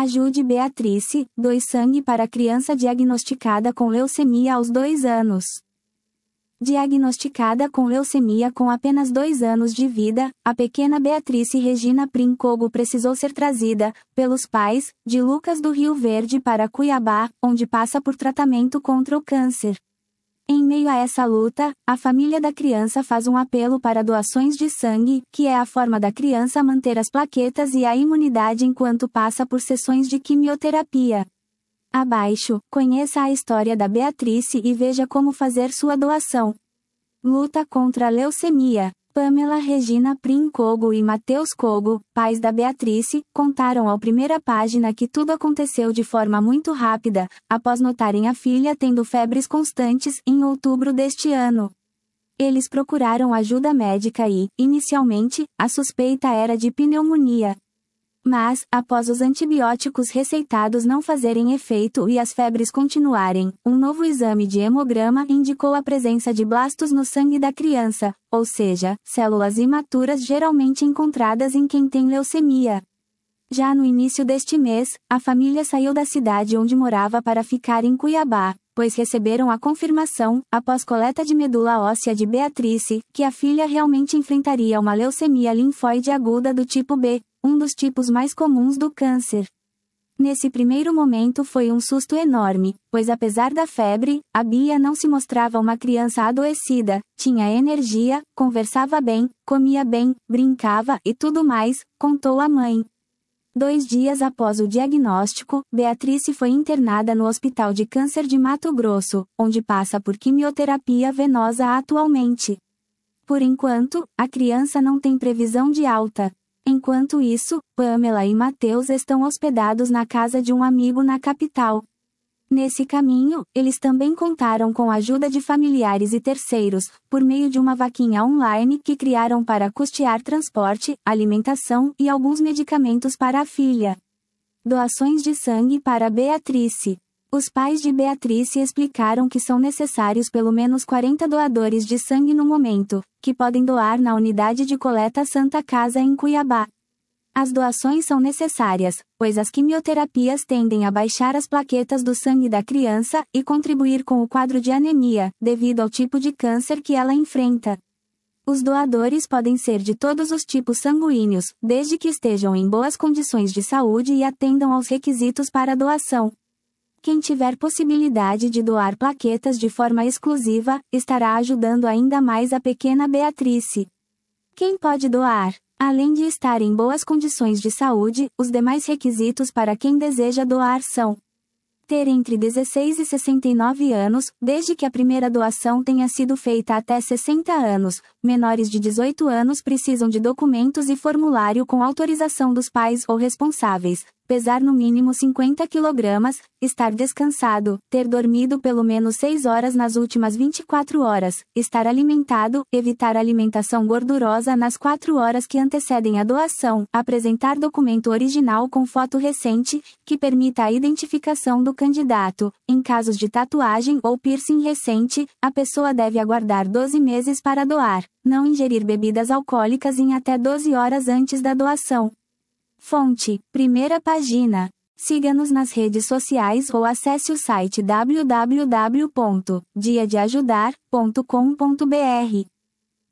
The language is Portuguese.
Ajude Beatrice, doe sangue para criança diagnosticada com leucemia aos 2 anos. Diagnosticada com leucemia com apenas 2 anos de vida, a pequena Beatrice Regina Princogo precisou ser trazida, pelos pais, de Lucas do Rio Verde para Cuiabá, onde passa por tratamento contra o câncer. Em meio a essa luta, a família da criança faz um apelo para doações de sangue, que é a forma da criança manter as plaquetas e a imunidade enquanto passa por sessões de quimioterapia. Abaixo, conheça a história da Beatrice e veja como fazer sua doação. Luta contra a leucemia. Pamela Regina Princogo e Matheus Cogo, pais da Beatrice, contaram ao Primeira Página que tudo aconteceu de forma muito rápida, após notarem a filha tendo febres constantes em outubro deste ano. Eles procuraram ajuda médica e, inicialmente, a suspeita era de pneumonia. Mas, após os antibióticos receitados não fazerem efeito e as febres continuarem, um novo exame de hemograma indicou a presença de blastos no sangue da criança, ou seja, células imaturas geralmente encontradas em quem tem leucemia. Já no início deste mês, a família saiu da cidade onde morava para ficar em Cuiabá, pois receberam a confirmação, após coleta de medula óssea de Beatrice, que a filha realmente enfrentaria uma leucemia linfóide aguda do tipo B, um dos tipos mais comuns do câncer. Nesse primeiro momento foi um susto enorme, pois apesar da febre, a Bia não se mostrava uma criança adoecida, tinha energia, conversava bem, comia bem, brincava e tudo mais, contou a mãe. 2 dias após o diagnóstico, Beatrice foi internada no Hospital de Câncer de Mato Grosso, onde passa por quimioterapia venosa atualmente. Por enquanto, a criança não tem previsão de alta. Enquanto isso, Pamela e Matheus estão hospedados na casa de um amigo na capital. Nesse caminho, eles também contaram com a ajuda de familiares e terceiros, por meio de uma vaquinha online que criaram para custear transporte, alimentação e alguns medicamentos para a filha. Doações de sangue para Beatrice. Os pais de Beatrice explicaram que são necessários pelo menos 40 doadores de sangue no momento, que podem doar na unidade de coleta Santa Casa em Cuiabá. As doações são necessárias, pois as quimioterapias tendem a baixar as plaquetas do sangue da criança e contribuir com o quadro de anemia, devido ao tipo de câncer que ela enfrenta. Os doadores podem ser de todos os tipos sanguíneos, desde que estejam em boas condições de saúde e atendam aos requisitos para a doação. Quem tiver possibilidade de doar plaquetas de forma exclusiva, estará ajudando ainda mais a pequena Beatrice. Quem pode doar? Além de estar em boas condições de saúde, os demais requisitos para quem deseja doar são: ter entre 16 e 69 anos, desde que a primeira doação tenha sido feita até 60 anos, menores de 18 anos precisam de documentos e formulário com autorização dos pais ou responsáveis, pesar no mínimo 50 kg, estar descansado, ter dormido pelo menos 6 horas nas últimas 24 horas, estar alimentado, evitar alimentação gordurosa nas 4 horas que antecedem a doação, apresentar documento original com foto recente, que permita a identificação do candidato. Em casos de tatuagem ou piercing recente, a pessoa deve aguardar 12 meses para doar, não ingerir bebidas alcoólicas em até 12 horas antes da doação. Fonte: Primeira Página. Siga-nos nas redes sociais ou acesse o site www.diadeajudar.com.br.